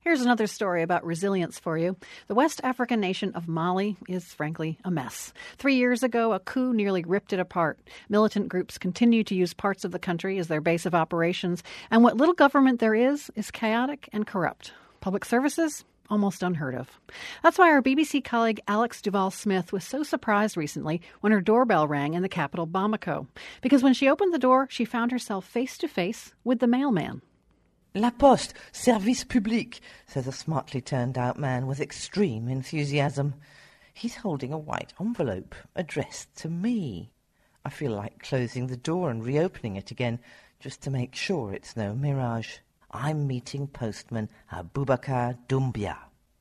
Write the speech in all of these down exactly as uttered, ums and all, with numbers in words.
Here's another story about resilience for you. The West African nation of Mali is, frankly, a mess. Three years ago, a coup nearly ripped it apart. Militant groups continue to use parts of the country as their base of operations, and what little government there is is chaotic and corrupt. Public services? Almost unheard of. That's why our B B C colleague Alex Duval-Smith was so surprised recently when her doorbell rang in the capital Bamako. Because when she opened the door, she found herself face-to-face with the mailman. La Poste, service public, says a smartly turned-out man with extreme enthusiasm. He's holding a white envelope addressed to me. I feel like closing the door and reopening it again, just to make sure it's no mirage. I'm meeting postman Abubakar Doumbia.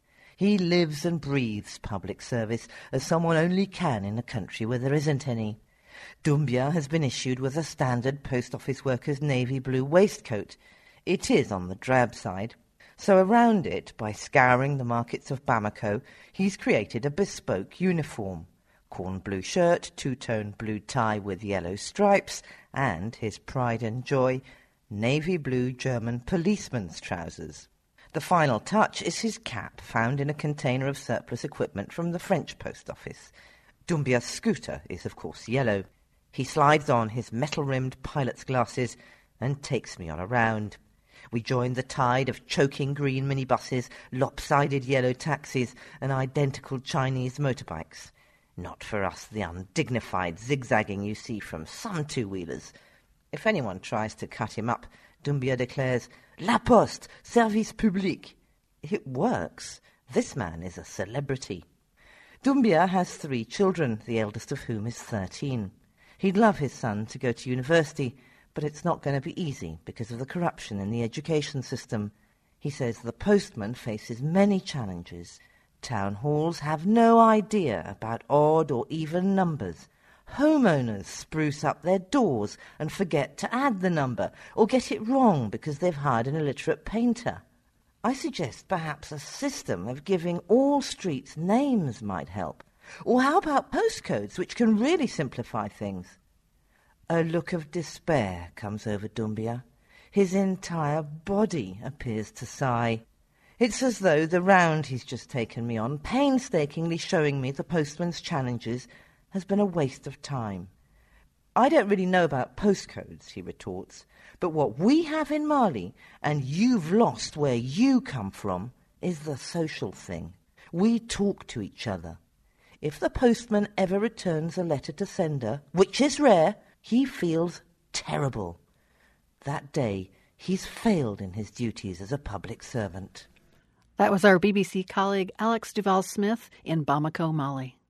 He lives and breathes public service, as someone only can in a country where there isn't any. Doumbia has been issued with a standard post office worker's navy blue waistcoat. It is on the drab side. So around it, by scouring the markets of Bamako, he's created a bespoke uniform. Corn blue shirt, two-tone blue tie with yellow stripes, and his pride and joy, navy blue German policeman's trousers. The final touch is his cap, found in a container of surplus equipment from the French post office. Doumbia's scooter is, of course, yellow. He slides on his metal-rimmed pilot's glasses and takes me on a round. We join the tide of choking green minibuses, lopsided yellow taxis, and identical Chinese motorbikes. Not for us the undignified zigzagging you see from some two-wheelers. If anyone tries to cut him up, Doumbia declares, La Poste, service public. It works. This man is a celebrity. Doumbia has three children, the eldest of whom is thirteen. He'd love his son to go to university, but it's not going to be easy because of the corruption in the education system. He says the postman faces many challenges. Town halls have no idea about odd or even numbers. Homeowners spruce up their doors and forget to add the number, or get it wrong because they've hired an illiterate painter. I suggest perhaps a system of giving all streets names might help. Or how about postcodes, which can really simplify things? A look of despair comes over Doumbia. His entire body appears to sigh. It's as though the round he's just taken me on, painstakingly showing me the postman's challenges, has been a waste of time. I don't really know about postcodes, he retorts, but what we have in Mali, and you've lost where you come from, is the social thing. We talk to each other. If the postman ever returns a letter to sender, which is rare, he feels terrible. That day, he's failed in his duties as a public servant. That was our B B C colleague Alex Duval-Smith in Bamako, Mali.